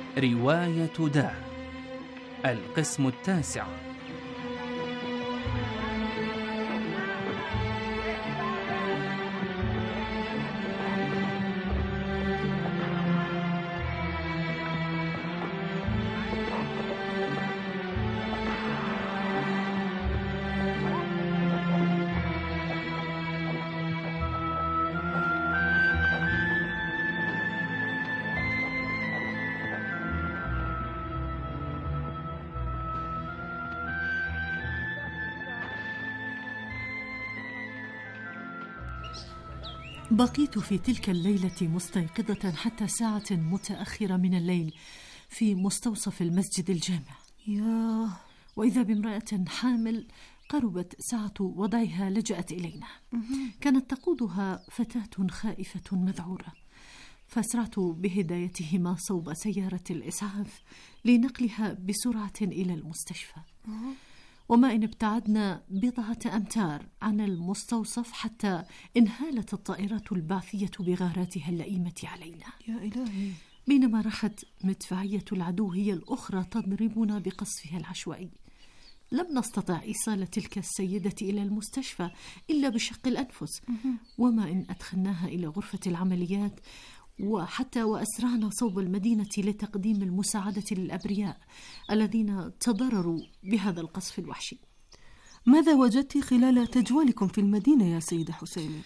رواية داع، القسم 9. بقيت في تلك الليلة مستيقظة حتى ساعة متأخرة من الليل في مستوصف المسجد الجامع. وإذا بامرأة حامل قربت ساعة وضعها لجأت إلينا. كانت تقودها فتاة خائفة مذعورة، فأسرعت بهدايتهما صوب سيارة الإسعاف لنقلها بسرعة إلى المستشفى. وما إن ابتعدنا بضعة أمتار عن المستوصف حتى انهالت الطائرات البعثية بغاراتها اللئيمة علينا. يا إلهي! بينما راحت مدفعية العدو هي الأخرى تضربنا بقصفها العشوائي. لم نستطع إيصال تلك السيدة إلى المستشفى إلا بشق الأنفس. وما إن أدخلناها إلى غرفة العمليات وحتى وأسرعنا صوب المدينة لتقديم المساعدة للأبرياء الذين تضرروا بهذا القصف الوحشي. ماذا وجدت خلال تجولكم في المدينة يا سيدة حسين؟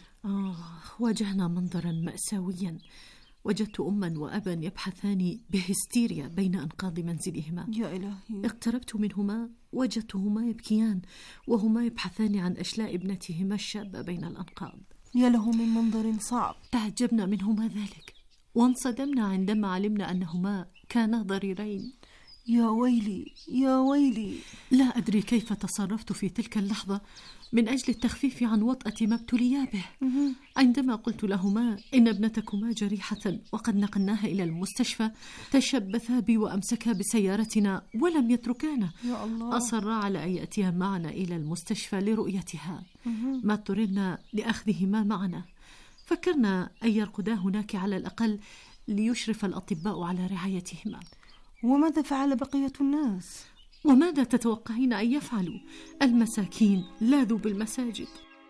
واجهنا منظرا مأساويا. وجدت أما وأبا يبحثان بهستيريا بين أنقاض منزلهما. يا إلهي! اقتربت منهما وجدتهما يبكيان وهما يبحثان عن أشلاء ابنتهما الشابة بين الأنقاض. يا له من منظر صعب. تعجبنا منهما ذلك وانصدمنا عندما علمنا أنهما كانا ضريرين. يا ويلي يا ويلي! لا أدري كيف تصرفت في تلك اللحظة من أجل التخفيف عن وطأة ما ابتليا به. عندما قلت لهما إن ابنتكما جريحة وقد نقلناها إلى المستشفى، تشبثا بي وأمسكا بسيارتنا ولم يتركانا. يا الله! أصرا على أن يأتيا معنا إلى المستشفى لرؤيتها، ما اضطررنا لأخذهما معنا. فكرنا أن يرقدا هناك على الأقل ليشرف الأطباء على رعايتهما. وماذا فعل بقية الناس؟ وماذا تتوقعين أن يفعلوا؟ المساكين لاذوا بالمساجد.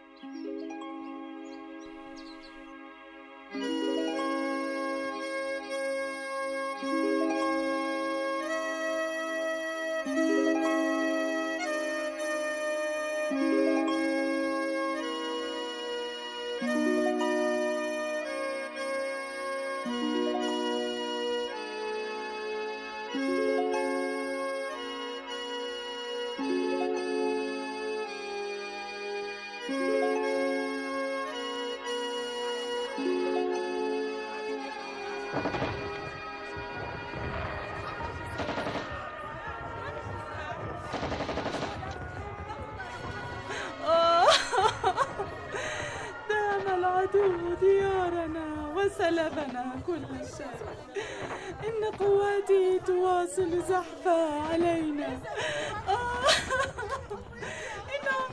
دام العدو ديارنا وسلبنا كل شيء. إن قواتي تواصل زحفها علينا. إنهم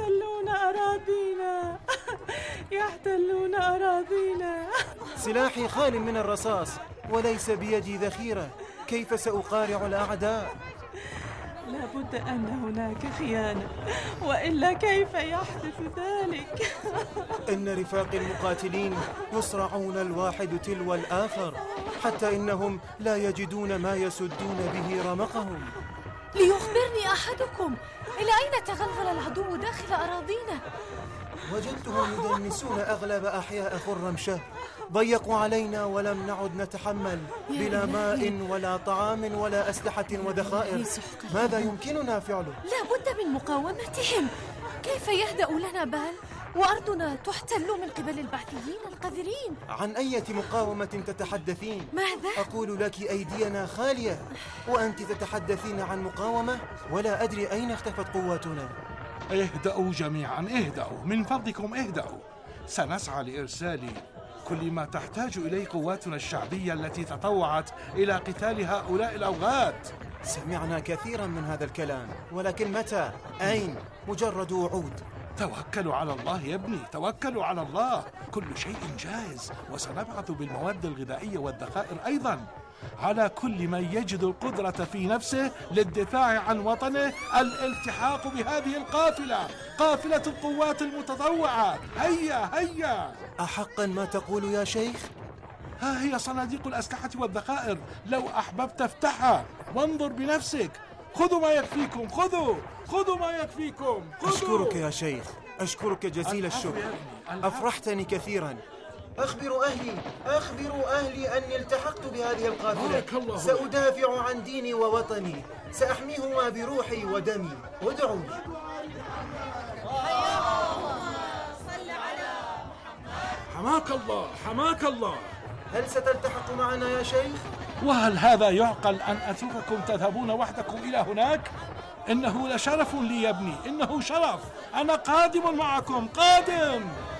يحتلون أراضينا. سلاحي خال من الرصاص وليس بيدي ذخيرة، كيف سأقارع الأعداء؟ لابد أن هناك خيانة، وإلا كيف يحدث ذلك؟ إن رفاق المقاتلين يصرعون الواحد تلو الآخر، حتى إنهم لا يجدون ما يسدون به رمقهم. ليخبرني أحدكم، إلى أين تغلغل العدو داخل أراضينا؟ وجدتهم يدنسون أغلب أحياء خرمشاه. ضيقوا علينا ولم نعد نتحمل، بلا ماء ولا طعام ولا أسلحة وذخائر. ماذا يمكننا فعله؟ لا بد من مقاومتهم. كيف يهدأ لنا بال وأرضنا تحتل من قبل البعثيين القذرين؟ عن أي مقاومة تتحدثين؟ ماذا؟ أقول لك أيدينا خالية وأنت تتحدثين عن مقاومة، ولا أدري أين اختفت قواتنا. اهدأوا جميعا، اهدأوا من فضلكم، اهدأوا. سنسعى لإرسال كل ما تحتاج إليه قواتنا الشعبية التي تطوعت إلى قتال هؤلاء الأوغاد. سمعنا كثيرا من هذا الكلام، ولكن متى؟ أين؟ مجرد وعود. توكلوا على الله يا ابني، توكلوا على الله. كل شيء جاهز، وسنبعث بالمواد الغذائية والذخائر أيضا. على كل من يجد القدرة في نفسه للدفاع عن وطنه الالتحاق بهذه القافلة، قافلة القوات المتطوعة. هيا هيا. أحقا ما تقول يا شيخ؟ ها هي صناديق الأسلحة والذخائر، لو أحببت افتحها وانظر بنفسك. خذوا ما يكفيكم، خذوا ما يكفيكم، خذوا. أشكرك يا شيخ، أشكرك جزيل الشكر، أفرحتني كثيرا. أخبروا أهلي أني التحقت بهذه القافلة. سأدافع عن ديني ووطني، سأحميهما بروحي ودمي. ودعوني. حماك الله. هل ستلتحق معنا يا شيخ؟ وهل هذا يعقل أن أترككم تذهبون وحدكم إلى هناك؟ إنه لشرف لي يا ابني، إنه شرف. أنا قادم معكم، قادم.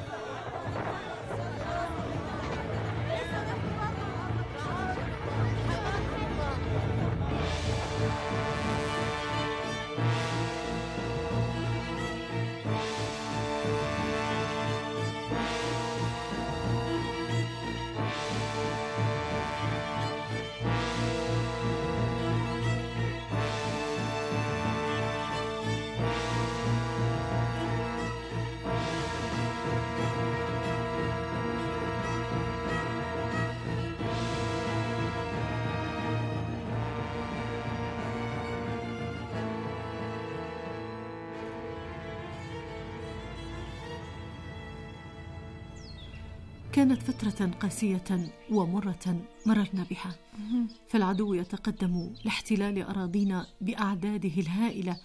كانت فترة قاسية ومرة مررنا بها، فالعدو يتقدم لاحتلال أراضينا بأعداده الهائلة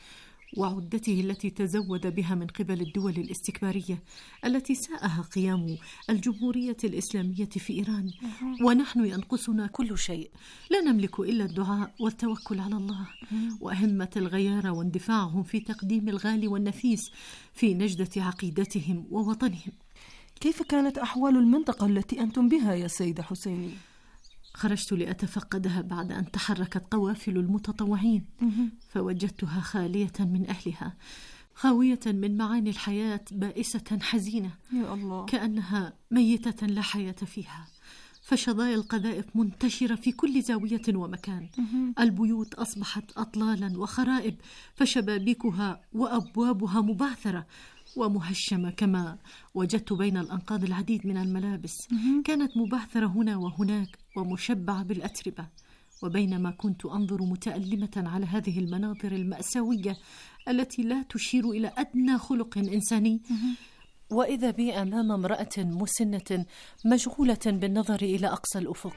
وعدته التي تزود بها من قبل الدول الاستكبارية التي ساءها قيام الجمهورية الإسلامية في إيران، ونحن ينقصنا كل شيء، لا نملك إلا الدعاء والتوكل على الله وأهمة الغيارة واندفاعهم في تقديم الغالي والنفيس في نجدة عقيدتهم ووطنهم. كيف كانت أحوال المنطقة التي أنتم بها يا سيدة حسيني؟ خرجت لأتفقدها بعد أن تحركت قوافل المتطوعين، فوجدتها خالية من أهلها، خاوية من معاني الحياة، بائسة حزينة يا الله، كأنها ميتة لا حياة فيها. فشظايا القذائف منتشرة في كل زاوية ومكان، البيوت أصبحت أطلالا وخرائب، فشبابيكها وأبوابها مبعثرة ومهشمة، كما وجدت بين الأنقاض العديد من الملابس كانت مبعثرة هنا وهناك ومشبعة بالأتربة. وبينما كنت أنظر متألمة على هذه المناظر المأساوية التي لا تشير إلى أدنى خلق إنساني، وإذا بي أمام امرأة مسنة مشغولة بالنظر إلى أقصى الأفق.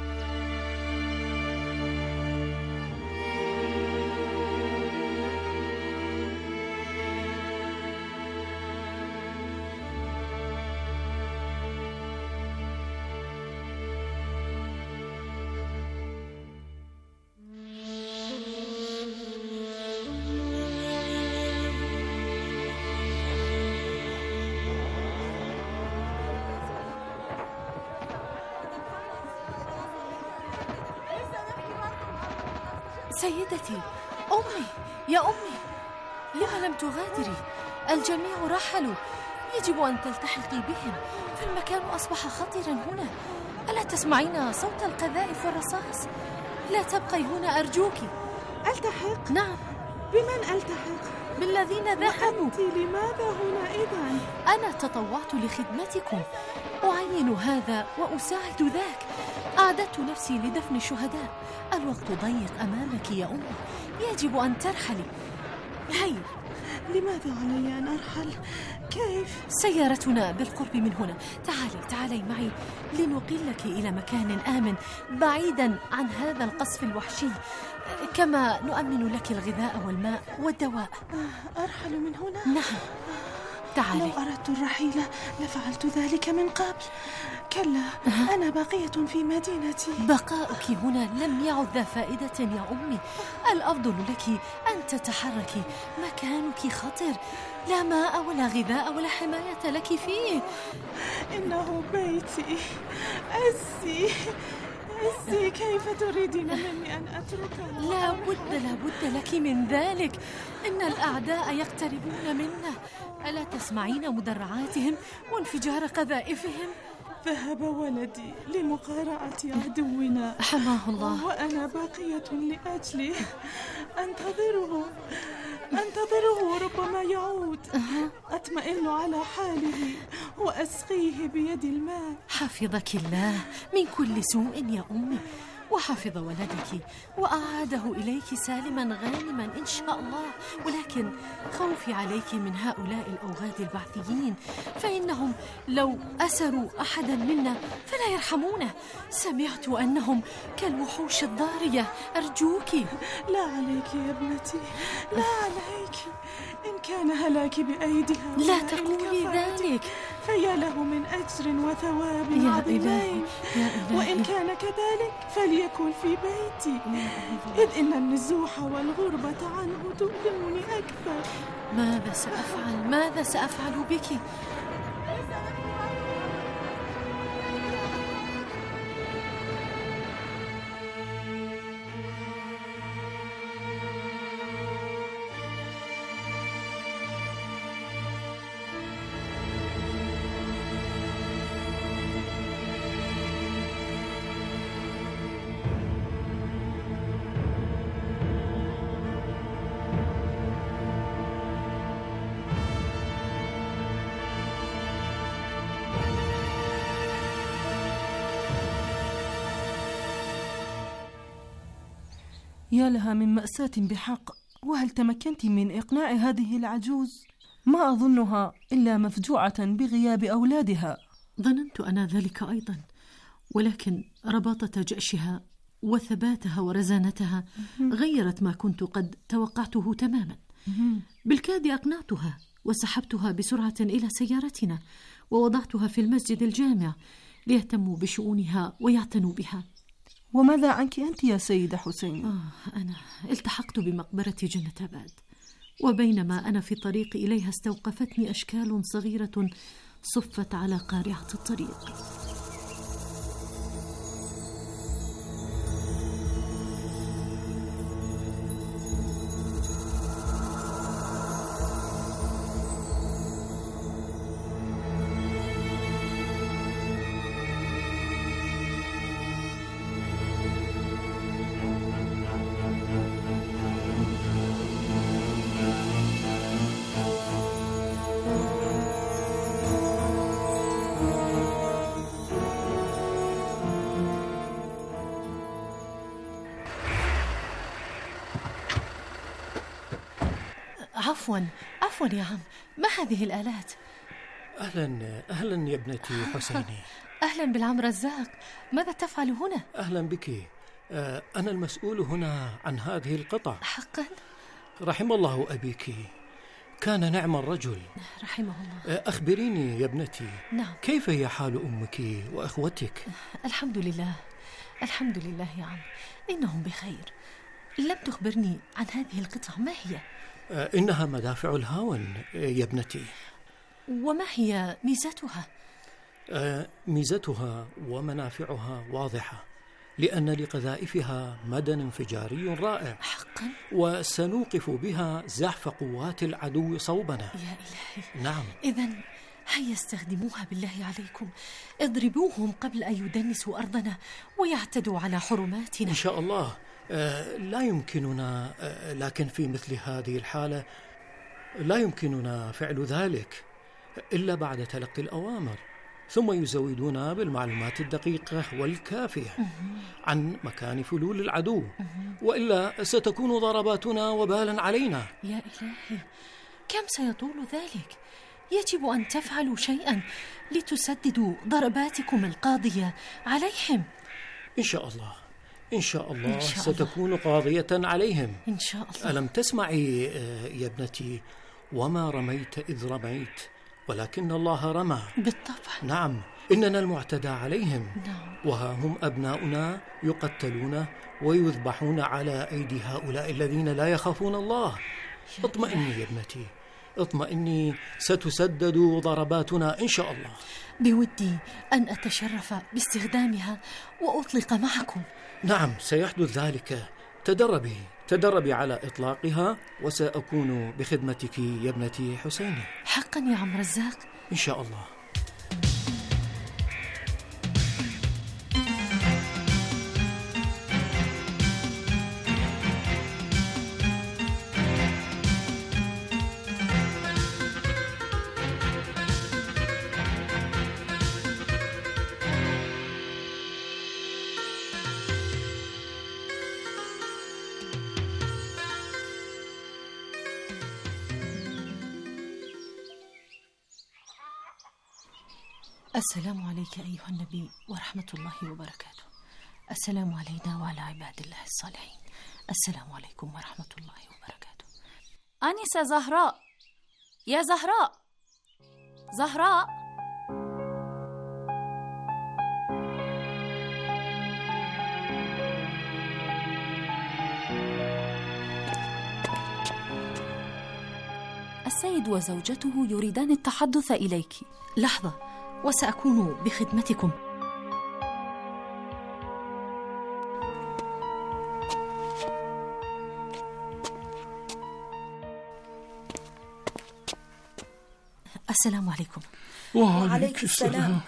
سيدتي، أمي، يا أمي، لما لم تغادري؟ الجميع رحلوا، يجب أن تلتحقي بهم، فالمكان أصبح خطيرا هنا. ألا تسمعين صوت القذائف والرصاص؟ لا تبقي هنا أرجوك. ألتحق؟ نعم. بمن ألتحق؟ بالذين ذهبوا. وأنت لماذا هنا إذن؟ أنا تطوعت لخدمتكم، أعين هذا وأساعد ذاك، أعددت نفسي لدفن الشهداء. الوقت ضيق أمامك يا أمي، يجب أن ترحلي. هيا. لماذا علي أن أرحل؟ كيف؟ سيارتنا بالقرب من هنا، تعالي معي لنقلك إلى مكان آمن بعيدا عن هذا القصف الوحشي، كما نؤمن لك الغذاء والماء والدواء. أرحل من هنا؟ نعم، تعالي. لو أردت الرحيل لفعلت ذلك من قبل. كلا، أنا باقية في مدينتي. بقاؤك هنا لم يعد ذا فائدة يا أمي، الأفضل لك أن تتحركي، مكانك خطر، لا ماء ولا غذاء ولا حماية لك فيه. إنه بيتي. أسي، كيف تريدين مني أن أتركه؟ لا بد لك من ذلك، إن الأعداء يقتربون منا، ألا تسمعين مدرعاتهم وانفجار قذائفهم؟ ذهب ولدي لمقارعة عدونا حماه الله، وأنا باقية لأجله أنتظره ربما يعود. أطمئن على حاله وأسقيه بيد الماء. حفظك الله من كل سوء يا أمي، وحفظ ولدك وأعاده إليك سالما غانما إن شاء الله. ولكن خوفي عليك من هؤلاء الأوغاد البعثيين، فإنهم لو أسروا أحدا منا فلا يرحمونه. سمعت أنهم كالوحوش الضارية. أرجوك. لا عليك يا ابنتي، لا عليك. إن كان هلاك بأيديها لا تقولي ذلك، فيا له من أجر وثواب يا عظيمين. إلهي يا إلهي. وإن كان كذلك فليكن في بيتي، إذ إن النزوح والغربة عنه تؤلمني أكثر. ماذا سأفعل بك؟ يا لها من مأساة بحق. وهل تمكنت من إقناع هذه العجوز؟ ما أظنها إلا مفجوعة بغياب أولادها. ظننت أنا ذلك أيضا، ولكن رباطة جأشها وثباتها ورزانتها غيرت ما كنت قد توقعته تماما. بالكاد أقنعتها وسحبتها بسرعة إلى سيارتنا ووضعتها في المسجد الجامع ليهتموا بشؤونها ويعتنوا بها. وماذا عنك أنت يا سيدة حسين؟ أنا التحقت بمقبرة جنة آباد، وبينما أنا في الطريق إليها استوقفتني أشكال صغيرة صفت على قارعة الطريق. عفوا يا عم، ما هذه الآلات؟ أهلا يا ابنتي حسيني. أهلا بالعم رزاق، ماذا تفعل هنا؟ أهلا بك. أنا المسؤول هنا عن هذه القطع. حقا؟ رحم الله أبيك، كان نعم الرجل. رحمه الله. أخبريني يا ابنتي. نعم. كيف هي حال أمك وأخوتك؟ الحمد لله يا عم، إنهم بخير. لم تخبرني عن هذه القطع، ما هي؟ إنها مدافع الهاون يا ابنتي. وما هي ميزتها؟ ميزتها ومنافعها واضحة، لأن لقذائفها مدى انفجاري رائع. حقا؟ وسنوقف بها زحف قوات العدو صوبنا. يا إلهي. نعم. إذن هيا استخدموها بالله عليكم، اضربوهم قبل أن يدنسوا أرضنا ويعتدوا على حرماتنا. إن شاء الله. لا يمكننا، لكن في مثل هذه الحالة لا يمكننا فعل ذلك إلا بعد تلقي الأوامر، ثم يزودون بالمعلومات الدقيقة والكافية عن مكان فلول العدو، وإلا ستكون ضرباتنا وبالا علينا. يا إلهي، كم سيطول ذلك؟ يجب أن تفعلوا شيئا لتسددوا ضرباتكم القاضية عليهم. إن شاء الله ستكون قاضية عليهم. إن شاء الله. ألم تسمعي يا ابنتي؟ وما رميت إذ رميت ولكن الله رمى. بالطبع. نعم، إننا المعتدى عليهم. نعم. وها هم أبناؤنا يقتلون ويذبحون على أيدي هؤلاء الذين لا يخافون الله. اطمئني يا ابنتي، اطمئني، ستسدد ضرباتنا إن شاء الله. بودي أن أتشرف باستخدامها وأطلق معكم. نعم، سيحدث ذلك. تدربي على إطلاقها، وسأكون بخدمتك يا ابنتي حسيني. حقا يا عم رزاق. إن شاء الله. السلام عليك أيها النبي ورحمة الله وبركاته. السلام علينا وعلى عباد الله الصالحين. السلام عليكم ورحمة الله وبركاته. آنسة زهراء، يا زهراء، زهراء. السيد وزوجته يريدان التحدث إليك. لحظة وسأكون بخدمتكم. السلام عليكم. وعليك السلام.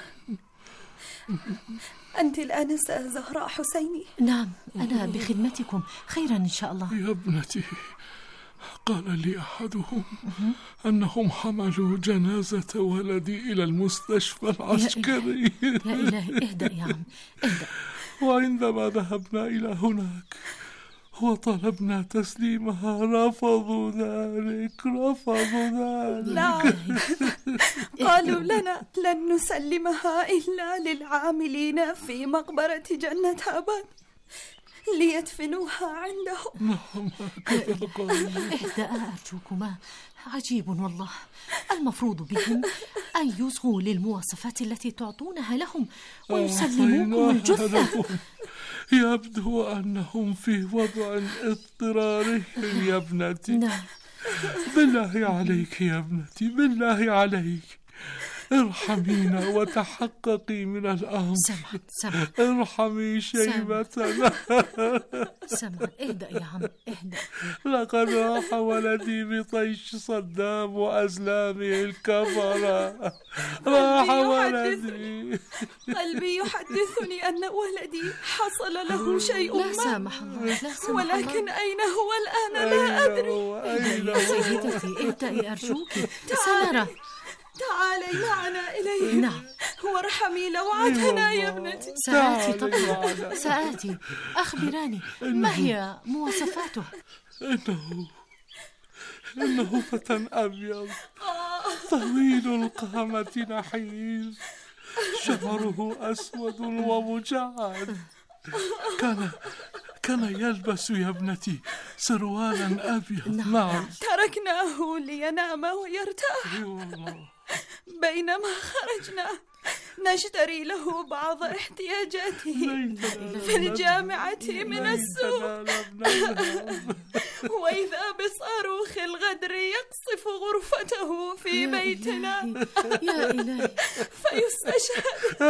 أنت الآنسة زهراء حسيني؟ نعم، أنا بخدمتكم. خيرا إن شاء الله. يا ابنتي، قال لي أحدهم أنهم حملوا جنازة ولدي إلى المستشفى العسكري. يا إلهي، اهدأ يا عم، اهدأ. وعندما ذهبنا إلى هناك وطلبنا تسليمها رفضوا ذلك. لا، قالوا لنا لن نسلمها إلا للعاملين في مقبرة جنة أبد ليدفنوها عندهم. نعم، هكذا قالوا. اهدأ أرجوكما. عجيب والله. المفروض بهم أن يصغوا للمواصفات التي تعطونها لهم ويسلموكم الجثة. يبدو أنهم في وضع اضطراري يا ابنتي. نعم. بالله عليك يا ابنتي، بالله عليك، ارحمينا وتحققي من الأمر. سمعت. ارحمي شيبتنا. سمعت. اهدأ يا عم، اهدأ. لقد راح ولدي بطيش صدام وأزلامه الكفرة. راح ولدي. قلبي يحدثني أن ولدي حصل له شيء لا سامح الله، لا سامح الله. ولكن أين هو الآن لا أدري. يا سيدتي، ابدأي أرجوك، سنرى. تعالي معنا إليه. نعم. وارحمي لوعتنا يا ابنتي. سآتي طبعا، سآتي. أخبراني، ما هي مواصفاته؟ إنه فتى أبيض طويل القامة نحيف، شعره أسود ومجعد. كان يلبس يا ابنتي سروالا أبيض. نعم. تركناه لينام ويرتاح. بينما خرجنا نشتري له بعض احتياجاته في الجامعة من السوق، وإذا بصاروخ الغدر يقصف غرفته في بيتنا يا إلهي فيستشهد.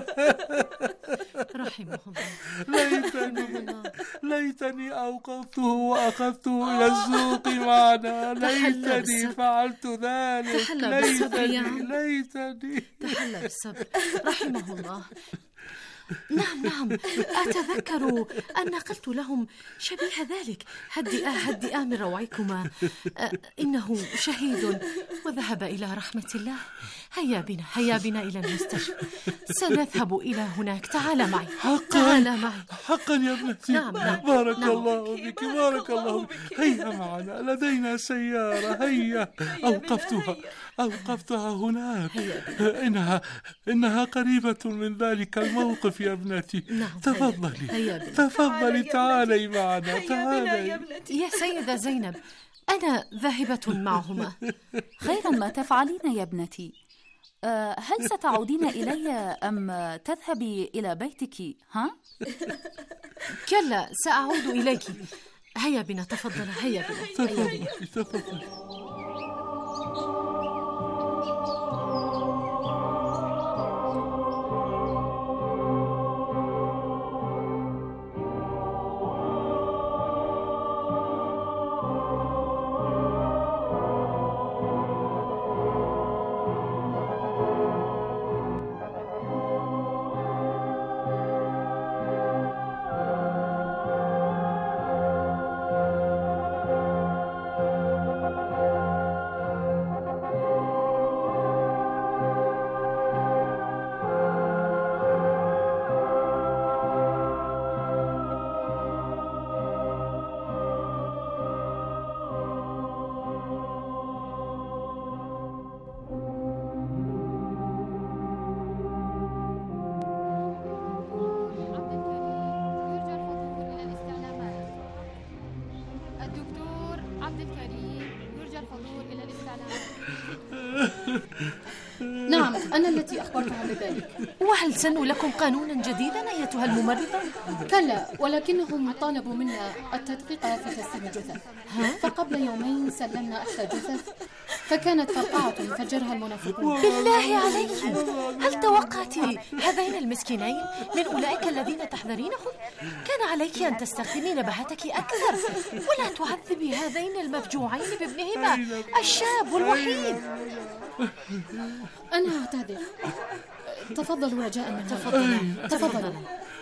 رحمه الله. ليتني أوقفته وأخذته إلى السوق معنا. ليتني فعلت ذلك. ليتني. تحلى بالصبر. رحمه الله. نعم، أتذكر أن قلت لهم شبيه ذلك. هدئا من روعكما، إنه شهيد وذهب إلى رحمة الله. هيا بنا إلى المستشفى. سنذهب إلى هناك. تعال معي. حقا يا ابنتي. نعم. بارك الله بك، بارك الله بك. هيا معنا، لدينا سيارة. هيا. أوقفتها هناك. إنها قريبة من ذلك الموقف يا ابنتي. نعم. تفضلي، تعالي معنا. تعالي يا سيدة زينب، أنا ذاهبة معهما. خيرا ما تفعلين يا ابنتي. هل ستعودين إلي أم تذهبي إلى بيتك؟ ها؟ كلا، سأعود إليك. هيا بنا، تفضل. هيا بنا. تفضلي. نعم، أنا التي أخبرتها بذلك. وهل سنوا لكم قانونا جديدا أيتها الممرضة؟ كلا، ولكنهم طالبوا منا التدقيق في تسليم الجثث. فقبل يومين سلمنا إحدى الجثث فكانت فرقعة فجرها المنافقون. بالله عليك، هل توقعت هذين المسكينين من أولئك الذين تحذرينهم؟ كان عليك أن تستخدمي نبهتك أكثر ولا تعذبي هذين المفجوعين بابنهما الشاب والوحيد. أنا أعتذر. تفضلوا رجاء من تفضلوا.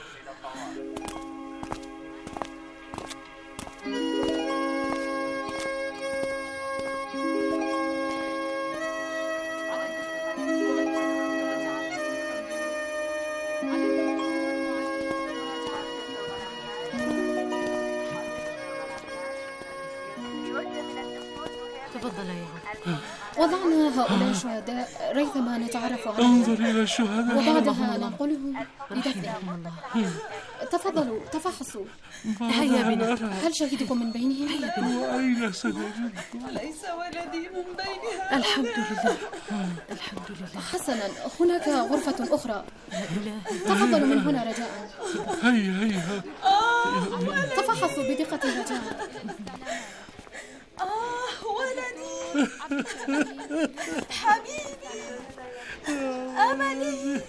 تفضل يا عم. وضعنا هؤلاء الشهداء ريثما نتعرف عليهم. انظر إلى الشهداء وبعدها ننقلهم لدفنهم. تفضلوا تفحصوا. هيا بنا. هل شهيدكم من بينهم؟ هيا بنا. وأين سنجدكم؟ ليس ولدي من بينها. الحمد لله. الحمد لله. حسنا، هناك غرفة أخرى. تفضلوا من هنا رجاء. هيا تفحصوا بدقة رجاء. ولدي حبيبي أملي،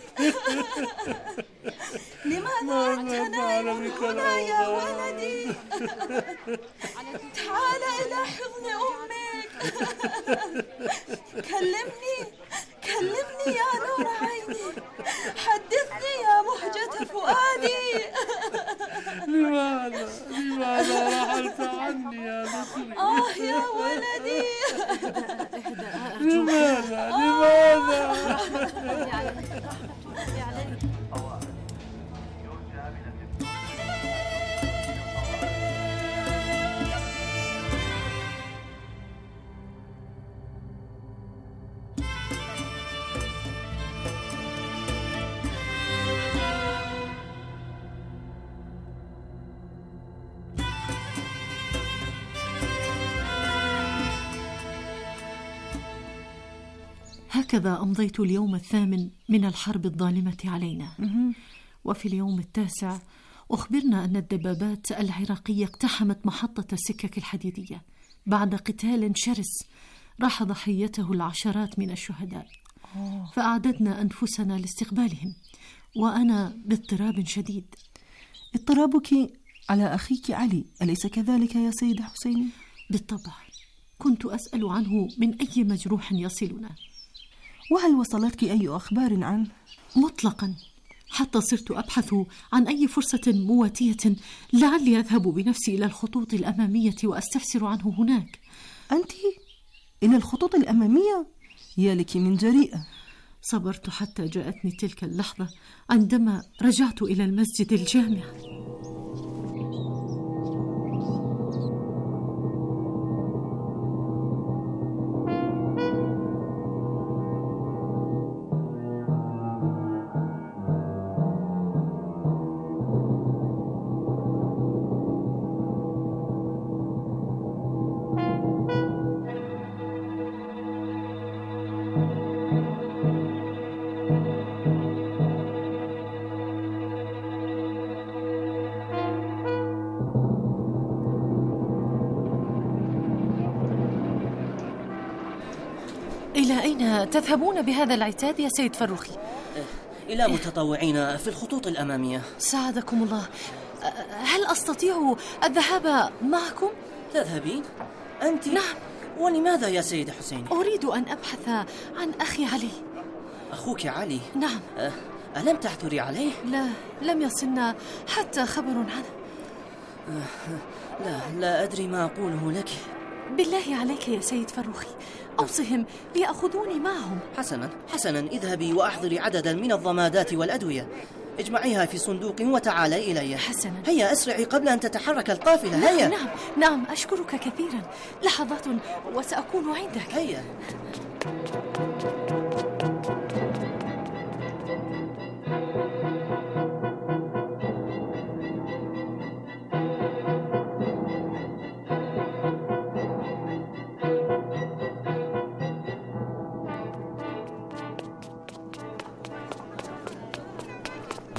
لماذا أنت نائم هنا يا ولدي؟ تعال إلى حضن أمك. كلمني يا نور عيني، حدثني يا مهجة فؤادي. لماذا رحلت عني يا بكري؟ يا ولدي. لماذا؟ هكذا أمضيت اليوم 8 من الحرب الظالمة علينا. وفي اليوم 9 أخبرنا أن الدبابات العراقية اقتحمت محطة السكك الحديدية بعد قتال شرس راح ضحيته العشرات من الشهداء. فأعددنا أنفسنا لاستقبالهم وأنا باضطراب شديد. اضطرابك على أخيك علي، أليس كذلك يا سيدة حسيني؟ بالطبع، كنت أسأل عنه من أي مجروح يصلنا. وهل وصلتك أي أخبار عنه؟ مطلقا، حتى صرت أبحث عن أي فرصة مواتية لعلي أذهب بنفسي إلى الخطوط الأمامية وأستفسر عنه هناك. أنت إلى الخطوط الأمامية؟ يا لك من جريئة. صبرت حتى جاءتني تلك اللحظة عندما رجعت إلى المسجد الجامع. إلى أين تذهبون بهذا العتاد يا سيد فروخي؟ إلى متطوعين في الخطوط الأمامية. ساعدكم الله. هل أستطيع الذهاب معكم؟ تذهبين؟ أنت؟ نعم. ولماذا يا سيدة حسين؟ أريد أن أبحث عن أخي علي. أخوك علي؟ نعم. ألم تعثري عليه؟ لا، لم يصلنا حتى خبر عنه. لا أدري ما أقوله لك. بالله عليك يا سيد فروخي، أوصهم ليأخذوني معهم. حسنا، اذهبي وأحضري عددا من الضمادات والأدوية، اجمعيها في صندوق وتعالي إلي. حسنا. هيا أسرعي قبل أن تتحرك القافلة. هيا. نعم، أشكرك كثيرا. لحظات وسأكون عندك. هيا.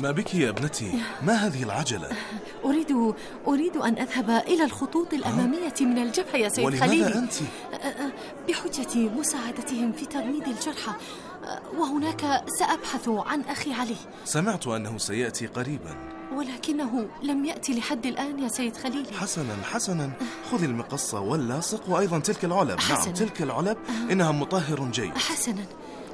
ما بك يا ابنتي؟ ما هذه العجلة؟ أريد أن أذهب إلى الخطوط الأمامية من الجبهة يا سيد خليلي. ولماذا أنت؟ بحجة مساعدتهم في تغميد الجرحى، وهناك سأبحث عن أخي علي. سمعت أنه سيأتي قريبا، ولكنه لم يأتي لحد الآن يا سيد خليلي. حسنا، خذ المقص واللاصق وأيضا تلك العلب. نعم، تلك العلب إنها مطهر جيد. حسنا.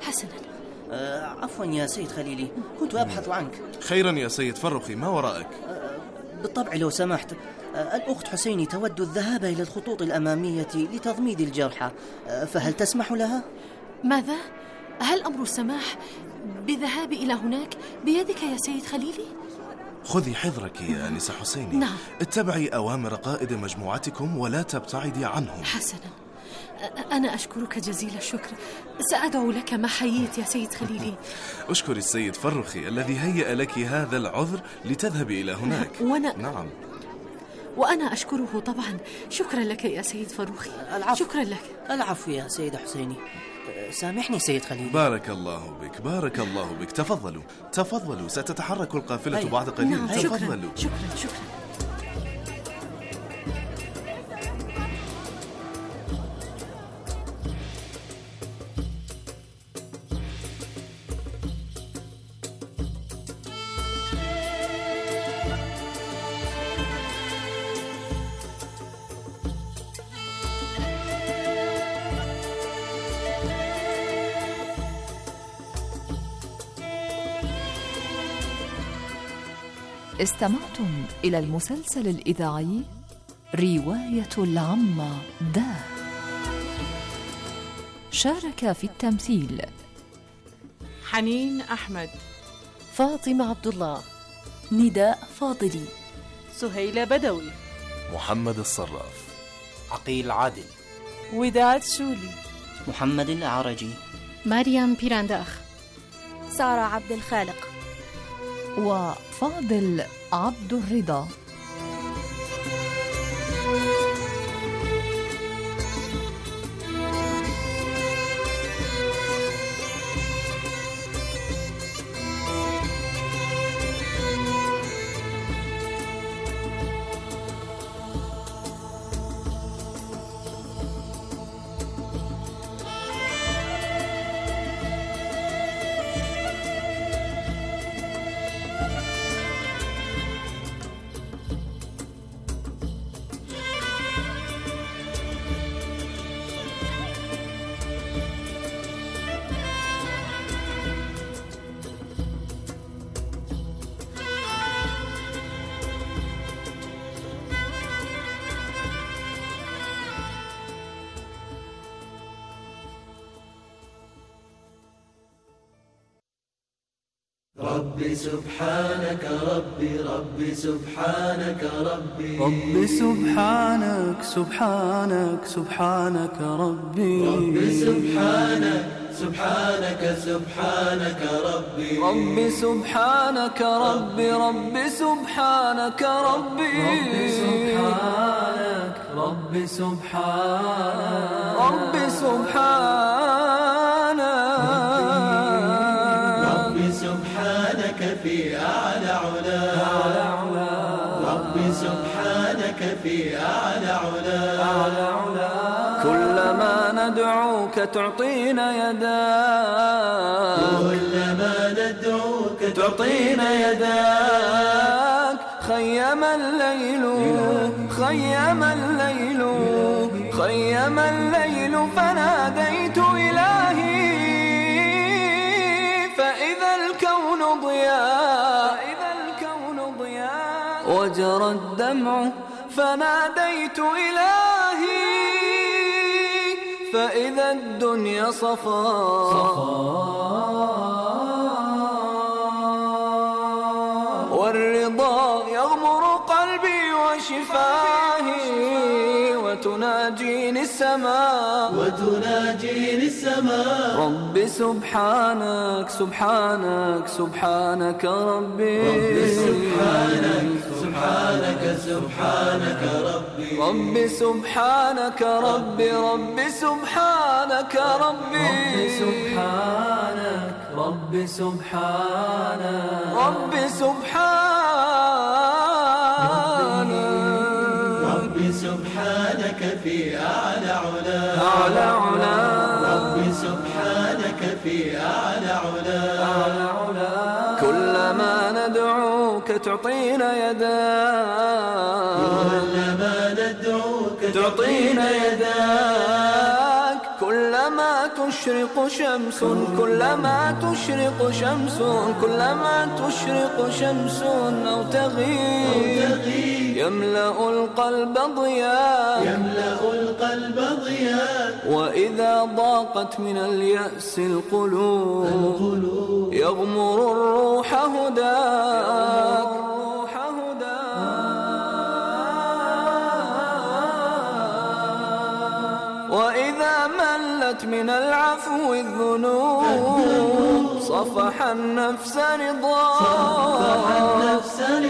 عفوا يا سيد خليلي، كنت أبحث عنك. خيرا يا سيد فرخي، ما وراءك؟ بالطبع لو سمحت، الأخت حسيني تود الذهاب إلى الخطوط الأمامية لتضميد الجرحى، فهل تسمح لها؟ ماذا؟ هل أمر السماح بالذهاب إلى هناك بيدك يا سيد خليلي؟ خذي حذرك يا أنسة حسيني. نعم. اتبعي أوامر قائد مجموعتكم ولا تبتعدي عنهم. حسنا، أنا أشكرك جزيل الشكر. سأدعو لك ما حييت يا سيد خليلي. أشكر السيد فرخي الذي هيأ لك هذا العذر لتذهبي إلى هناك. نعم. وأنا أشكره طبعا. شكرا لك يا سيد فروخي. شكرا لك. العفو يا سيدة حسيني، سامحني سيد خليل. بارك الله بك. تفضلوا، ستتحرك القافلة بعد قليل. نعم. تفضلوا. شكرا. استمعتم إلى المسلسل الإذاعي رواية العمة داه. شارك في التمثيل حنين أحمد، فاطمة عبد الله، نداء فاضلي، سهيلة بدوي، محمد الصراف، عقيل عادل، وداد شولي، محمد العرجي، مريم بيرانداخ، سارة عبد الخالق، وفاضل عبد الرضا. ربي سبحانك ربي سبحانك ربي سبحانك سبحانك سبحانك ربي سبحانك ربي سبحانك ربي سبحانك ربي سبحانك في أعلى علا ربي سبحانك في أعلى علا كلما ندعوك تعطينا يداك خيم الليل فناديت إلهي فإذا الكون ضياء وجرى الدمع فناديت إلهي فإذا الدنيا صفاء والرضا يغمر قلبي وشفاهي وتناجيني السماء ربي سبحانك ربي سبحانك سبحانك ربي ربي سبحانك ربي ربي سبحانك ربي سبحانك ربي سبحانك ربي ربي سبحانك في أعلى علا أعلى علا ربي سبحانك في أعلى علا أعلى علا كلما ندعوك تعطينا يداك كلما ندعوك تعطينا يداك كلما تشرق شمس كلما تشرق شمس كلما تشرق شمس أو تغيب يملأ القلب ضياء يملأ القلب ضياء وإذا ضاقت من اليأس القلوب يغمر الروح هداك وإذا ملت من العفو الذنوب صفح النفس رضاك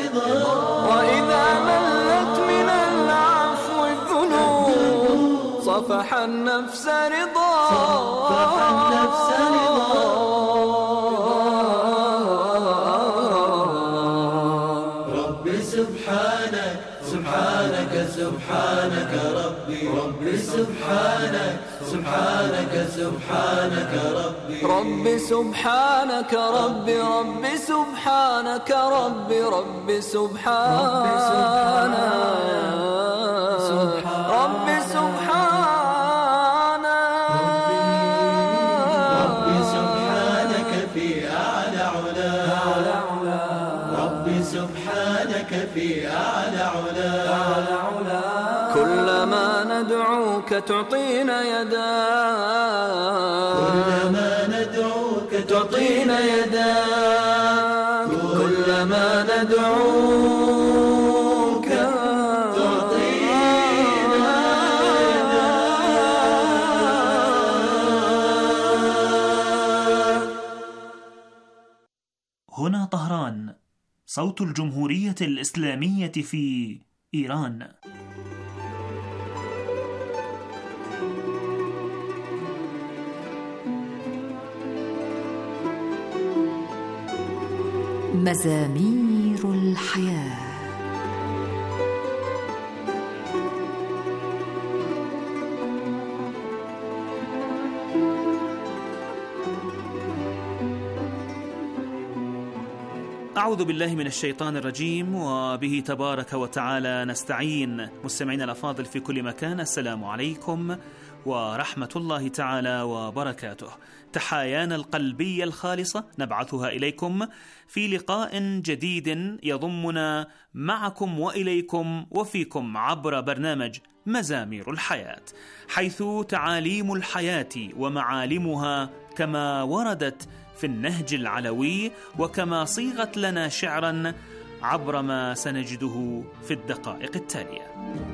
وإذا ملت من العفو الذنوب صفح النفس ربي سبحانك سبحانك سبحانك ربي ربي سبحانك سبحانك سبحانك ربي ربي سبحانك ربي ربي سبحانك ربي ربي سبحانك ربي سبحانك في أعلى علا ربي سبحانك في أعلى علا كلما ندعوك تعطينا يداك كلما ندعوك تعطينا يداك كلما ندعوك تعطينا يداك. هنا طهران، صوت الجمهورية الإسلامية في إيران. مزامير الحياة. أعوذ بالله من الشيطان الرجيم، وبه تبارك وتعالى نستعين. مستمعين الأفاضل في كل مكان، السلام عليكم ورحمة الله تعالى وبركاته. تحايانا القلبية الخالصة نبعثها إليكم في لقاء جديد يضمنا معكم وإليكم وفيكم عبر برنامج مزامير الحياة، حيث تعاليم الحياة ومعالمها كما وردت في النهج العلوي وكما صيغت لنا شعرا عبر ما سنجده في الدقائق التالية.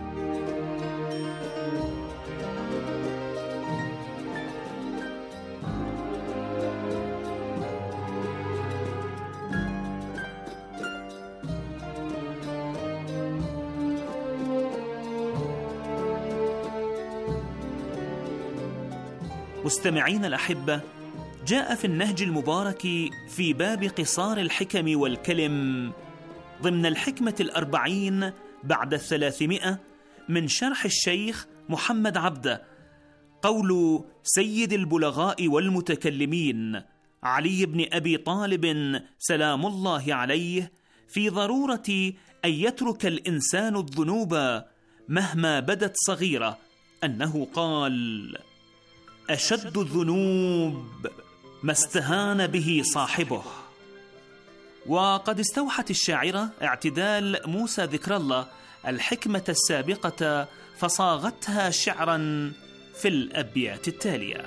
مستمعين الأحبة، جاء في النهج المبارك في باب قصار الحكم والكلم ضمن الحكمة 40 بعد 300 من شرح الشيخ محمد عبده قول سيد البلغاء والمتكلمين علي بن أبي طالب سلام الله عليه في ضرورة أن يترك الإنسان الذنوب مهما بدت صغيرة، أنه قال: أشد الذنوب ما استهان به صاحبه. وقد استوحت الشاعرة اعتدال موسى ذكر الله الحكمة السابقة فصاغتها شعرا في الأبيات التالية: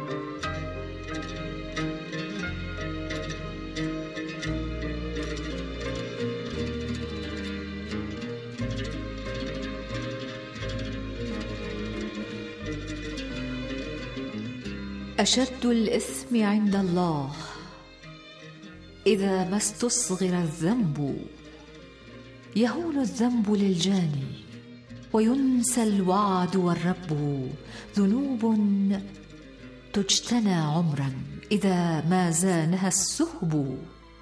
أشد الإثم عند الله إذا ما استصغر الذنب، يهون الذنب للجاني وينسى الوعد والرب، ذنوب تجتنى عمرا إذا ما زانها السهب،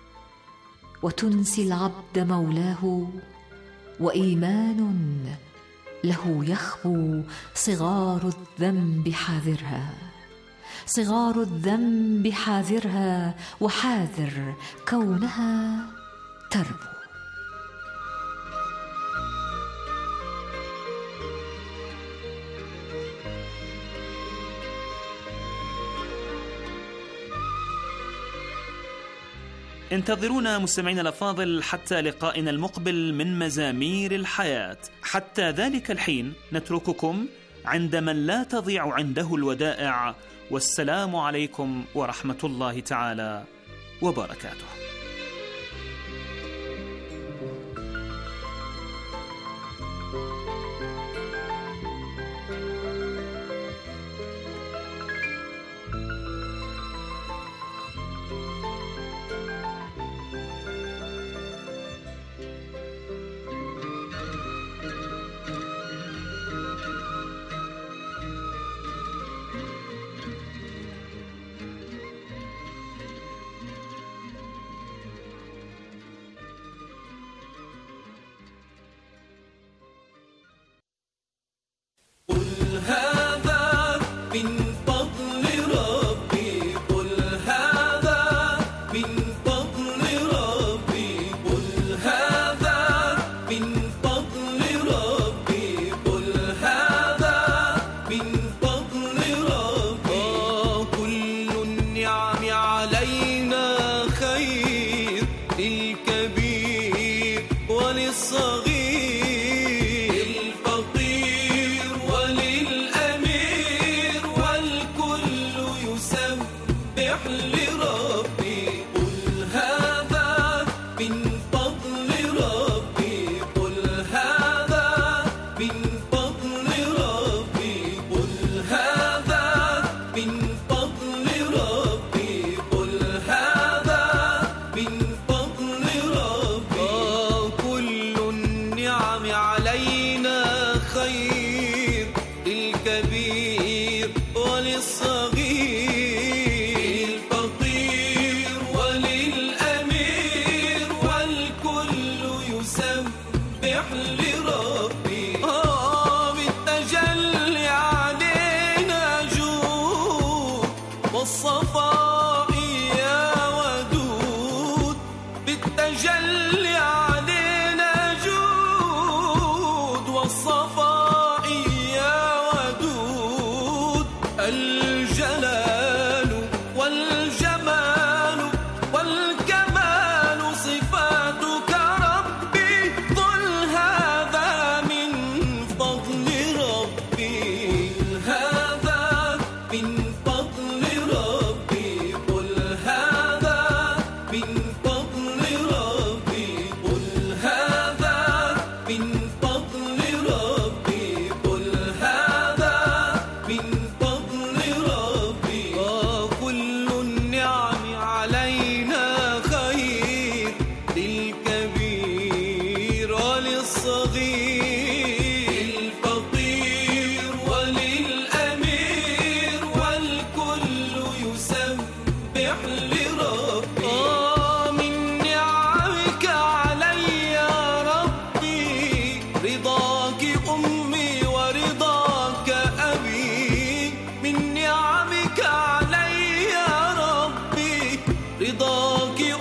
وتنسي العبد مولاه وإيمان له يخبو. صغار الذنب حاذرها، صغار الذنب حاذرها، وحاذر كونها تربو. انتظرونا مستمعينا الأفاضل حتى لقائنا المقبل من مزامير الحياة. حتى ذلك الحين نترككم عند من لا تضيع عنده الودائع، والسلام عليكم ورحمة الله تعالى وبركاته.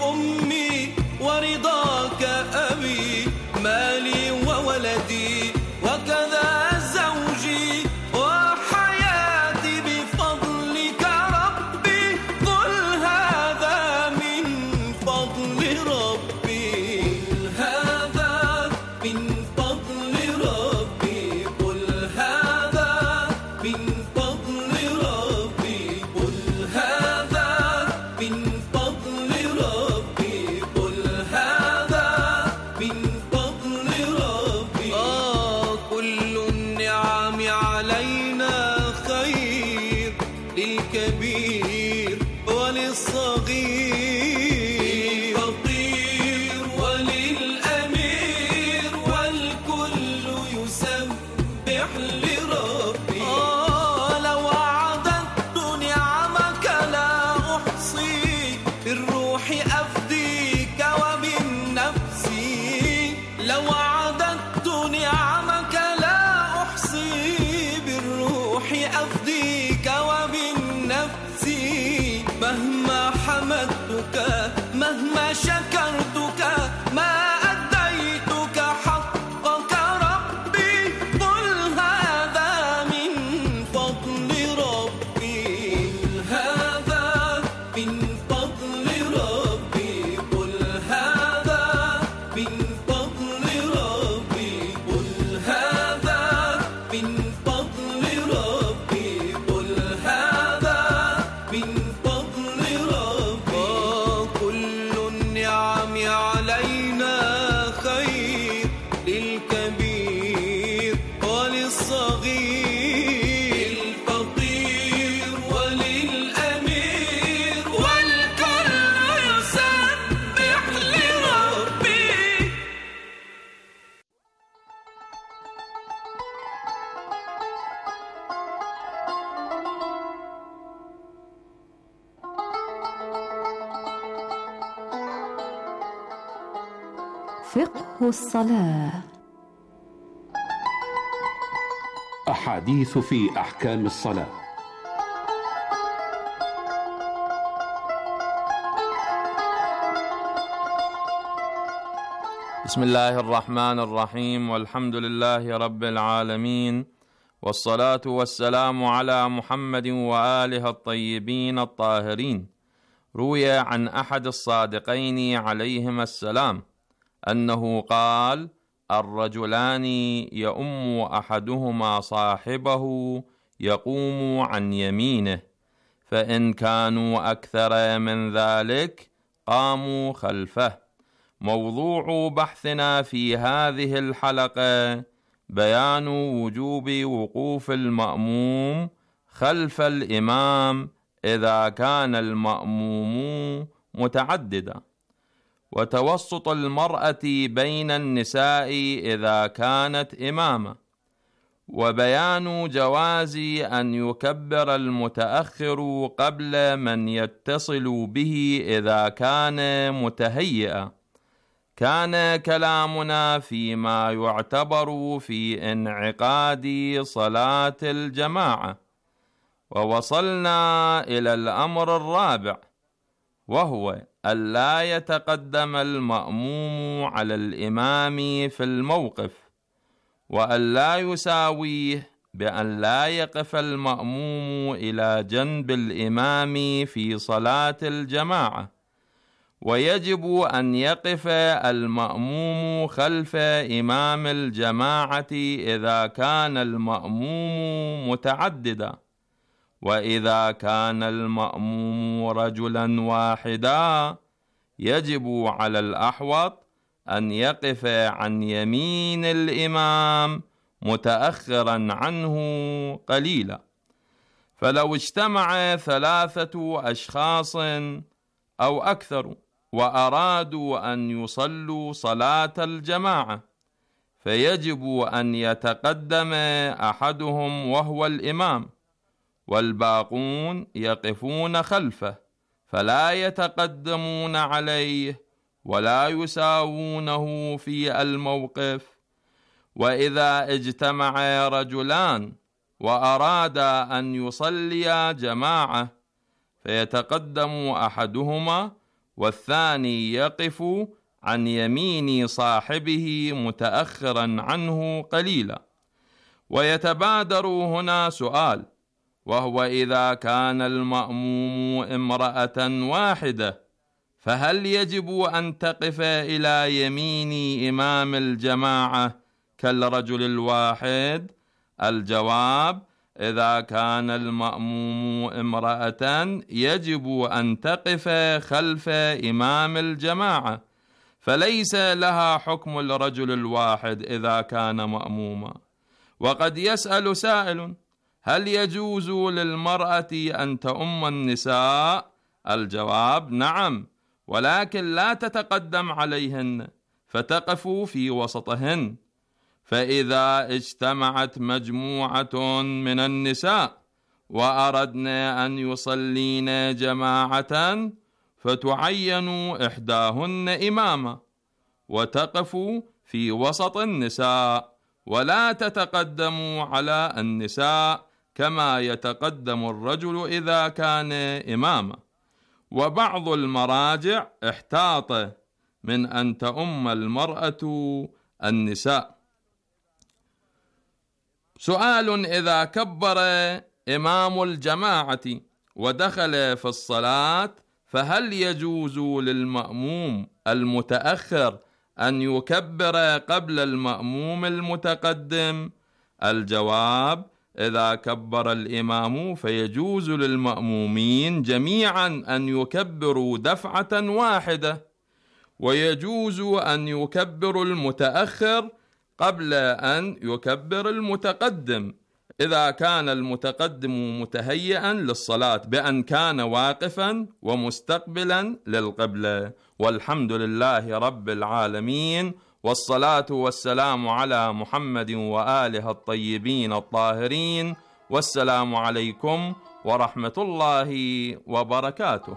ورضاك أبي، مالي وولدي يسبح لربي. لو عددت نعمك لا أحصي، بالروح أفديك وبالنفس. لو عددت نعمك لا أحصي، بالروح أفديك وبالنفس. مهما حمدتك مهما شكرتك ما أديتك حقك ربي. قل هذا من فضل ربي، قل هذا من فضل ربي، قل هذا من فضل ربي، قل هذا من فضل ربي، قل هذا من فضل ربي. كل النعم علينا خير، للكبير وللصغير، للفقير وللأمير، والكل يسبح لربي. فقه الصلاة. أحاديث في أحكام الصلاة. بسم الله الرحمن الرحيم، والحمد لله رب العالمين، والصلاة والسلام على محمد وآله الطيبين الطاهرين. روي عن أحد الصادقين عليهما السلام أنه قال: الرجلان يؤم أحدهما صاحبه يقوم عن يمينه، فإن كانوا أكثر من ذلك قاموا خلفه. موضوع بحثنا في هذه الحلقة بيان وجوب وقوف المأموم خلف الإمام إذا كان المأموم متعددا، وتوسط المرأة بين النساء إذا كانت إمامة، وبيان جواز أن يكبر المتأخر قبل من يتصل به إذا كان متهيئا. كان كلامنا فيما يعتبر في انعقاد صلاة الجماعة، ووصلنا إلى الأمر الرابع، وهو ألا يتقدم المأموم على الإمام في الموقف، وألا يساويه بأن لا يقف المأموم إلى جنب الإمام في صلاة الجماعة، ويجب أن يقف المأموم خلف إمام الجماعة إذا كان المأموم متعددا. وإذا كان المأموم رجلا واحدا يجب على الأحوط أن يقف عن يمين الإمام متأخرا عنه قليلا. فلو اجتمع 3 أشخاص أو أكثر وأرادوا أن يصلوا صلاة الجماعة، فيجب أن يتقدم أحدهم وهو الإمام، والباقون يقفون خلفه، فلا يتقدمون عليه ولا يساوونه في الموقف. وإذا اجتمع رجلان وأرادا أن يصليا جماعة، فيتقدم أحدهما والثاني يقف عن يمين صاحبه متأخرا عنه قليلا. ويتبادر هنا سؤال، وهو إذا كان المأموم امرأة واحدة، فهل يجب أن تقف إلى يمين إمام الجماعة كالرجل الواحد؟ الجواب: إذا كان المأموم امرأة يجب أن تقف خلف إمام الجماعة، فليس لها حكم الرجل الواحد إذا كان مأموما. وقد يسأل سائل: هل يجوز للمرأة أن تؤم النساء؟ الجواب: نعم، ولكن لا تتقدم عليهن، فتقف في وسطهن. فإذا اجتمعت مجموعة من النساء وأردنا أن يصلين جماعة فتعين إحداهن إماما وتقف في وسط النساء ولا تتقدم على النساء كما يتقدم الرجل إذا كان إماما. وبعض المراجع احتاط من أن تؤم المرأة النساء. سؤال: إذا كبر إمام الجماعة ودخل في الصلاة فهل يجوز للمأموم المتأخر أن يكبر قبل المأموم المتقدم؟ الجواب: إذا كبر الإمام فيجوز للمأمومين جميعا أن يكبروا دفعة واحدة، ويجوز أن يكبر المتأخر قبل أن يكبر المتقدم إذا كان المتقدم متهيئا للصلاة بأن كان واقفا ومستقبلا للقبلة. والحمد لله رب العالمين، والصلاة والسلام على محمد وآله الطيبين الطاهرين، والسلام عليكم ورحمة الله وبركاته.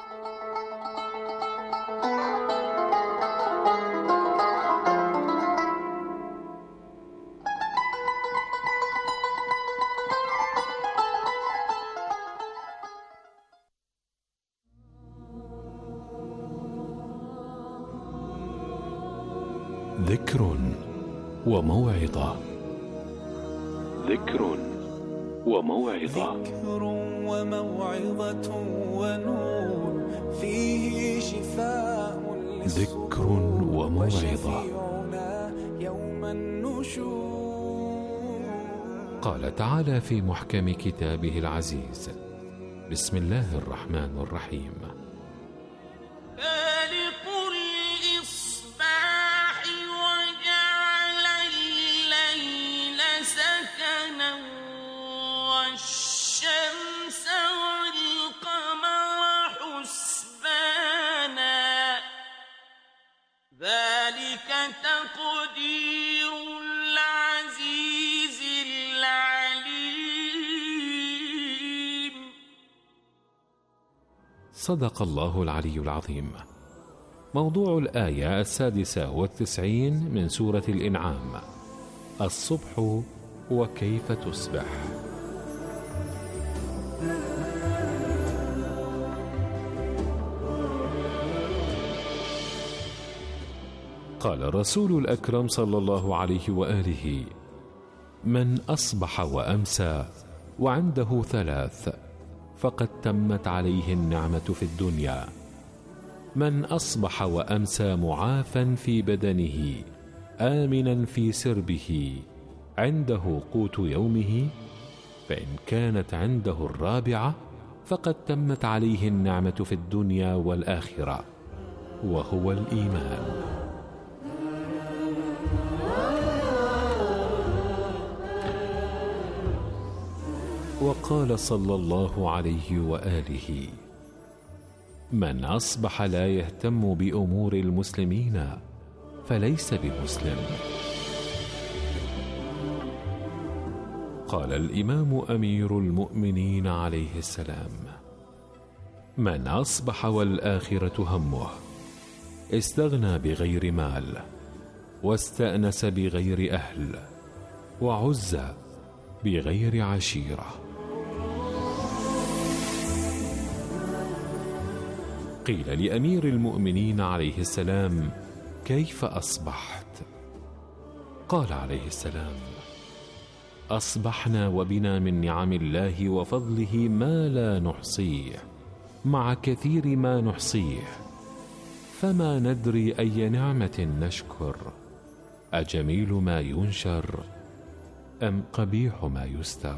ذكر وموعظة. ذكر وموعظة. ذكر وموعظة ونور فيه شفاء. ذكر وموعظة. يوم النشور. قال تعالى في محكم كتابه العزيز: بسم الله الرحمن الرحيم: ذلك تقدير العزيز العليم. صدق الله العلي العظيم. موضوع الآية 96 من سورة الإنعام: الصبح وكيف تصبح. قال الرسول الأكرم صلى الله عليه وآله: من أصبح وأمسى وعنده 3 فقد تمت عليه النعمة في الدنيا: من أصبح وأمسى معافا في بدنه آمنا في سربه عنده قوت يومه، فإن كانت عنده 4 فقد تمت عليه النعمة في الدنيا والآخرة، وهو الإيمان. وقال صلى الله عليه وآله: من أصبح لا يهتم بأمور المسلمين فليس بمسلم. قال الإمام أمير المؤمنين عليه السلام: من أصبح والآخرة همه استغنى بغير مال، واستأنس بغير أهل، وعز بغير عشيرة. قيل لأمير المؤمنين عليه السلام: كيف أصبحت؟ قال عليه السلام: أصبحنا وبنا من نعم الله وفضله ما لا نحصيه، مع كثير ما نحصيه، فما ندري أي نعمة نشكر، أجميل ما ينشر أم قبيح ما يستر.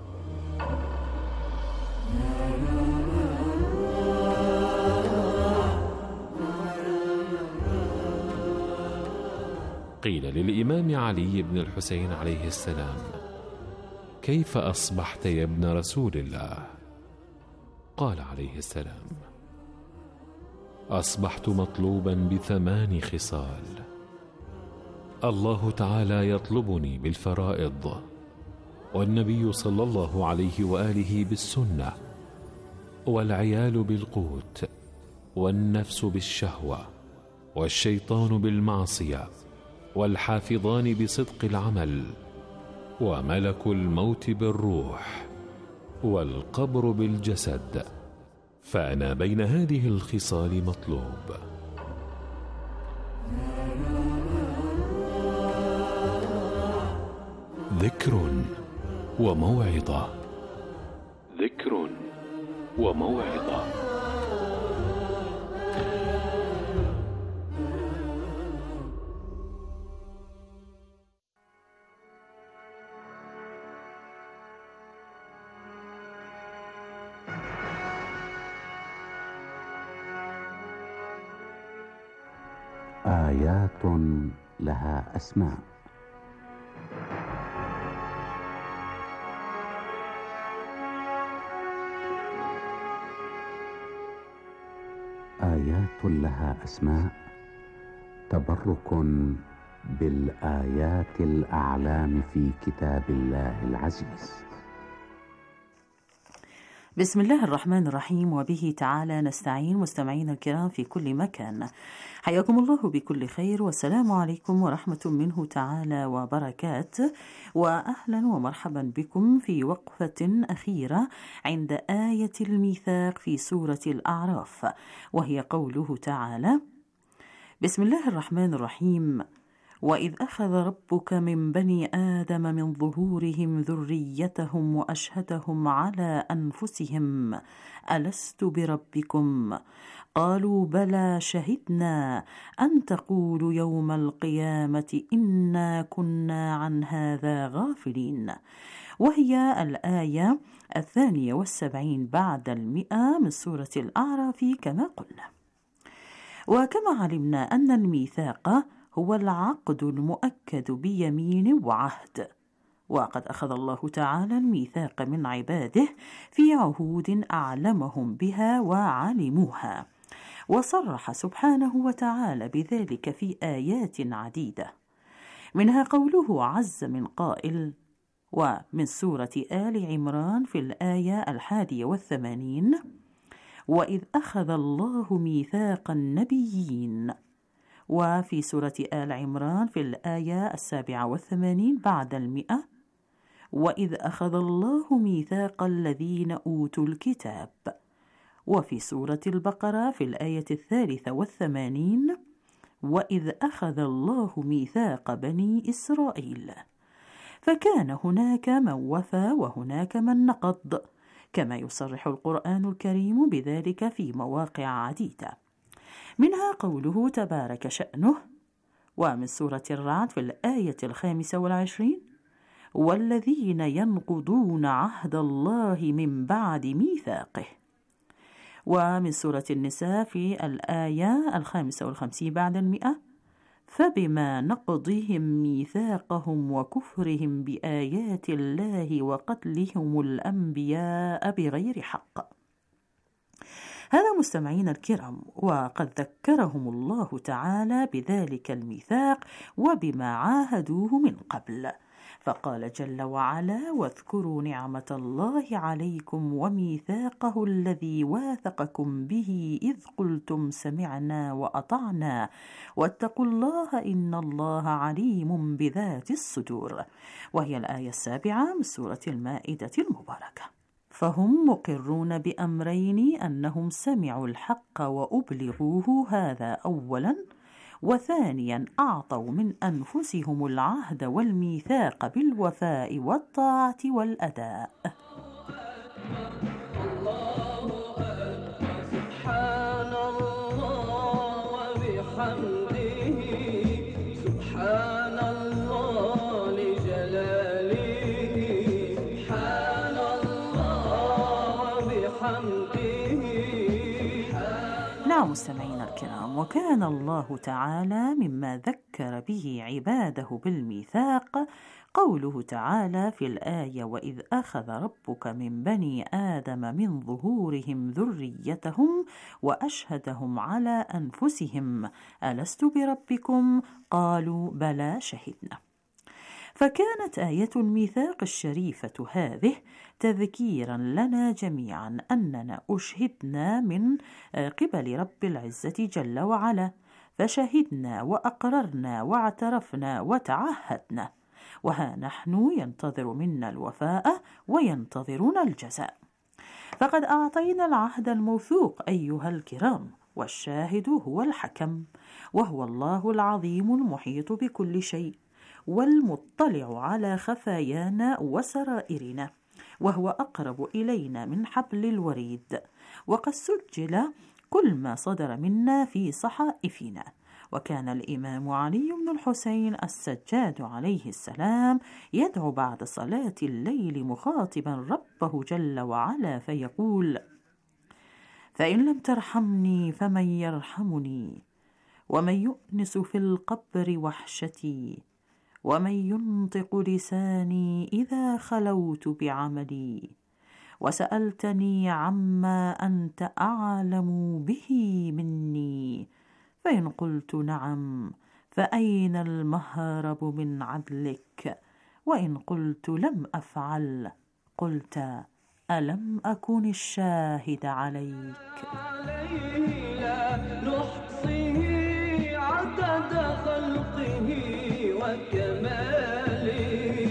قيل للإمام علي بن الحسين عليه السلام: كيف أصبحت يا ابن رسول الله؟ قال عليه السلام: أصبحت مطلوبا ب8 خصال: الله تعالى يطلبني بالفرائض، والنبي صلى الله عليه وآله بالسنة، والعيال بالقوت، والنفس بالشهوة، والشيطان بالمعصية، والحافظان بصدق العمل، وملك الموت بالروح، والقبر بالجسد، فأنا بين هذه الخصال مطلوب. ذكر وموعظة، ذكر وموعظة. آيات لها أسماء. آيات لها أسماء، تبرك بالآيات الأعلام في كتاب الله العزيز. بسم الله الرحمن الرحيم، وبه تعالى نستعين. مستمعين الكرام في كل مكان، حياكم الله بكل خير، والسلام عليكم ورحمة منه تعالى وبركاته، وأهلا ومرحبا بكم في وقفة أخيرة عند آية الميثاق في سورة الأعراف، وهي قوله تعالى: بسم الله الرحمن الرحيم: وإذ أخذ ربك من بني آدم من ظهورهم ذريتهم وأشهدهم على أنفسهم ألست بربكم قالوا بلى شهدنا أن تقولوا يوم القيامة إنا كنا عن هذا غافلين. وهي الآية 72 بعد 100 من سورة الأعراف كما قلنا. وكما علمنا أن الميثاق هو العقد المؤكد بيمين وعهد، وقد أخذ الله تعالى الميثاق من عباده في عهود أعلمهم بها وعلموها، وصرح سبحانه وتعالى بذلك في آيات عديدة، منها قوله عز من قائل: ومن سورة آل عمران في الآية 81: وإذ أخذ الله ميثاق النبيين. وفي سورة آل عمران في الآية 87 بعد 100: وإذ أخذ الله ميثاق الذين أوتوا الكتاب. وفي سورة البقرة في الآية 83: وإذ أخذ الله ميثاق بني إسرائيل. فكان هناك من وفى وهناك من نقض، كما يصرح القرآن الكريم بذلك في مواقع عديدة، منها قوله تبارك شأنه. ومن سورة الرعد في الآية 25: والذين ينقضون عهد الله من بعد ميثاقه. ومن سورة النساء في الآية 55 بعد 100: فبما نقضهم ميثاقهم وكفرهم بآيات الله وقتلهم الأنبياء بغير حق. هذا مستمعين الكرام، وقد ذكرهم الله تعالى بذلك الميثاق وبما عاهدوه من قبل، فقال جل وعلا: واذكروا نعمة الله عليكم وميثاقه الذي واثقكم به إذ قلتم سمعنا وأطعنا واتقوا الله إن الله عليم بذات الصدور. وهي الآية 7 من سورة المائدة المباركة. فهم مقرون بأمرين: أنهم سمعوا الحق وأبلغوه، هذا أولا، وثانيا أعطوا من أنفسهم العهد والميثاق بالوفاء والطاعة والأداء. سبحان الله وبحمده، سبحان الله لجلاله، سبحان الله وبحمده. نعم مستمعينا الكرام، وكان الله تعالى مما ذكر به عباده بالميثاق قوله تعالى في الآية: وإذ أخذ ربك من بني آدم من ظهورهم ذريتهم وأشهدهم على أنفسهم ألست بربكم قالوا بلى شهدنا. فكانت آية الميثاق الشريفة هذه تذكيرا لنا جميعا أننا أشهدنا من قبل رب العزة جل وعلا، فشهدنا وأقررنا واعترفنا وتعهدنا، وها نحن ينتظر منا الوفاء وينتظرنا الجزاء. فقد أعطينا العهد الموثوق أيها الكرام، والشاهد هو الحكم، وهو الله العظيم المحيط بكل شيء والمطلع على خفايانا وسرائرنا، وهو أقرب إلينا من حبل الوريد، وقد سجل كل ما صدر منا في صحائفنا. وكان الإمام علي بن الحسين السجاد عليه السلام يدعو بعد صلاة الليل مخاطبا ربه جل وعلا فيقول: فإن لم ترحمني فمن يرحمني، ومن يؤنس في القبر وحشتي، ومن ينطق لساني إذا خلوت بعملي، وسألتني عما أنت أعلم به مني، فإن قلت نعم فأين المهرب من عدلك، وإن قلت لم أفعل قلت ألم أكن الشاهد عليك. نحصيه عدد خلقه وكماله،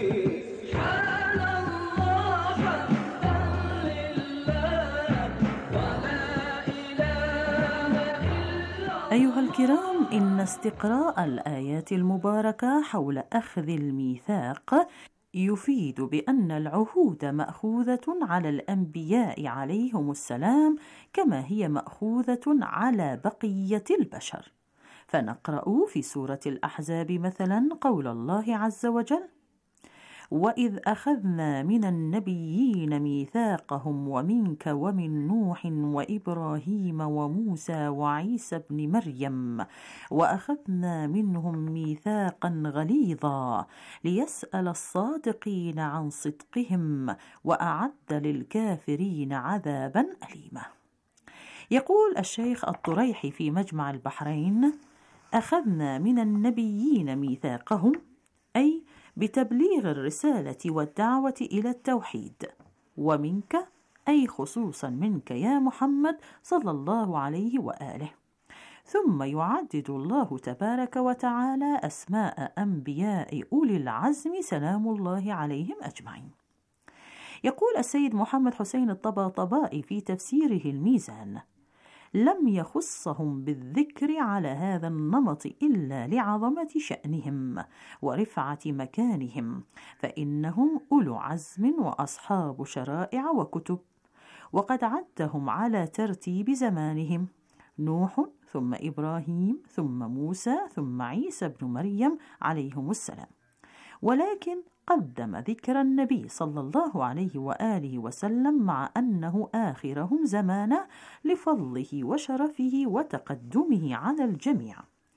سبحان الله حمدا لله ولا إله إلا. أيها الكرام، إن استقراء الآيات المباركة حول أخذ الميثاق يفيد بأن العهود مأخوذة على الأنبياء عليهم السلام كما هي مأخوذة على بقية البشر. فنقرأ في سورة الأحزاب مثلا قول الله عز وجل: وإذ أخذنا من النبيين ميثاقهم ومنك ومن نوح وإبراهيم وموسى وعيسى بن مريم وأخذنا منهم ميثاقا غليظا ليسأل الصادقين عن صدقهم وأعد للكافرين عذابا أليما. يقول الشيخ الطريحي في مجمع البحرين: أخذنا من النبيين ميثاقهم، أي بتبليغ الرسالة والدعوة إلى التوحيد، ومنك أي خصوصا منك يا محمد صلى الله عليه وآله. ثم يعدد الله تبارك وتعالى أسماء أنبياء أولي العزم سلام الله عليهم أجمعين. يقول السيد محمد حسين الطباطبائي في تفسيره الميزان: لم يخصهم بالذكر على هذا النمط إلا لعظمة شأنهم ورفعة مكانهم، فإنهم أولو عزم وأصحاب شرائع وكتب، وقد عدهم على ترتيب زمانهم: نوح ثم إبراهيم ثم موسى ثم عيسى بن مريم عليهم السلام. ولكن قدم ذكر النبي صلى الله عليه وآله وسلم مع أنه آخرهم زمانا لفضله وشرفه وتقدمه على الجميع.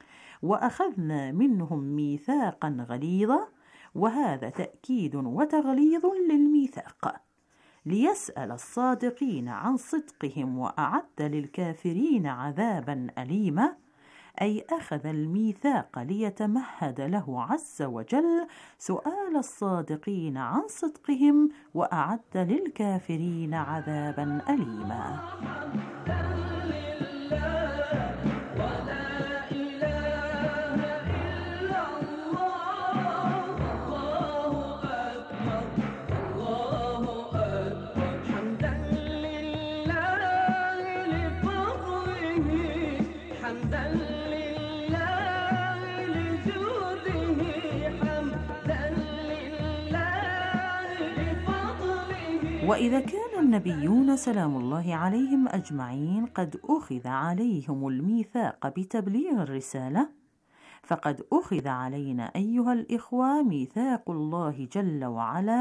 وأخذنا منهم ميثاقا غليظا، وهذا تأكيد وتغليظ للميثاق، ليسأل الصادقين عن صدقهم وأعد للكافرين عذابا أليما، أي أخذ الميثاق ليتمهد له عز وجل سؤال الصادقين عن صدقهم وأعد للكافرين عذابا أليما. وإذا كان النبيون سلام الله عليهم أجمعين قد أخذ عليهم الميثاق بتبليغ الرسالة، فقد أخذ علينا أيها الإخوة ميثاق الله جل وعلا